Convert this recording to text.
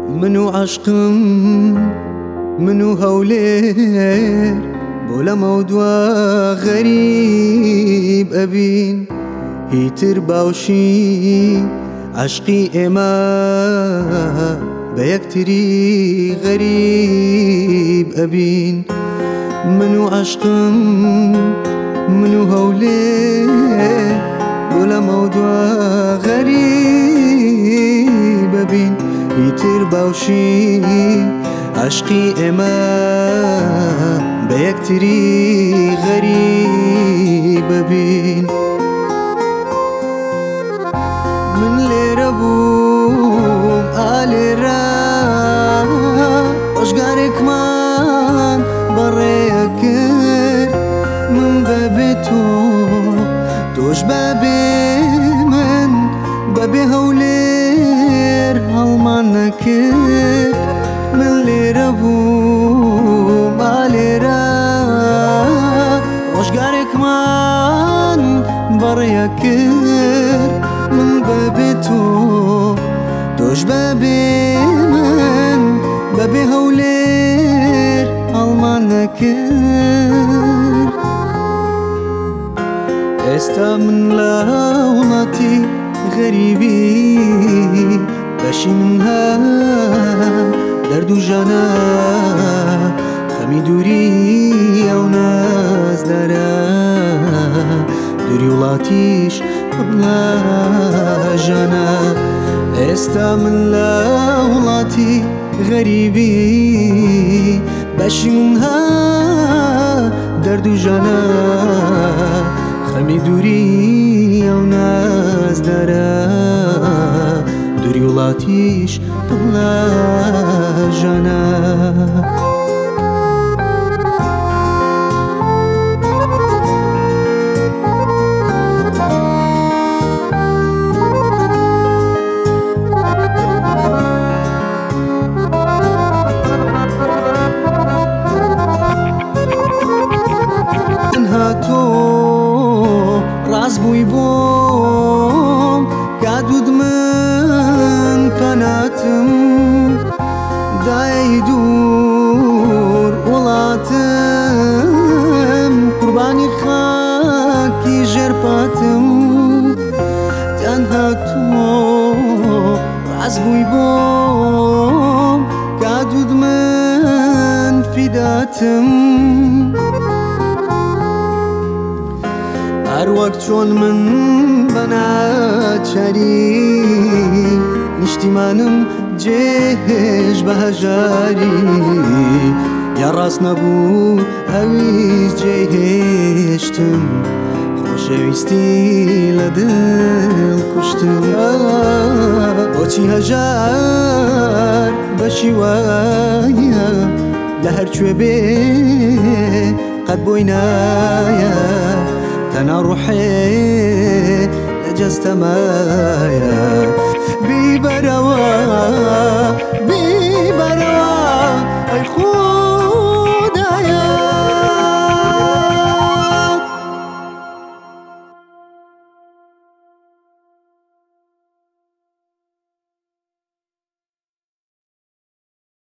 منو عشقم منو هولير بولا موضوع غريب أبين هيتر باوشي عشقي إما بيكتري غريب أبين منو عشقم منو هولير بولا موضوع غريب أبين هيتر باوشي عشقي إما بيكتري غريب أبين من ليرة بوم آليرة وشقارك مان بريكر من بابتو توش بابي من بابي هولير هالمانكر من ليرة بوم آليرة وشقارك مان بريكر من بابتو توش بابي من بابي هولير هالمانكر استا من لوناتي غريبي باشي منها درد و جانا خمي دوري او ناز دارا دوري ولاتيش بلا جانا استا من لوناتي غريبي باشي منها درد و جانا خمي دوري او ناز دارا دوري ولاتيش بلا جانا راز بوی بوم کادود من قناتم دای دور ولاتم قربانی خاکی جرپاتم تنها تو راز بوی بوم کادود من فداتم هر وقت چون من بناچاری نشتی منم جهش بهجاری یا راست نبو هویز جهشتم خوشویستی لدل کشتم با چی هجار بشی وایا لهر چوه بی قد بوینایا تنا روحي نجست مايا ببروا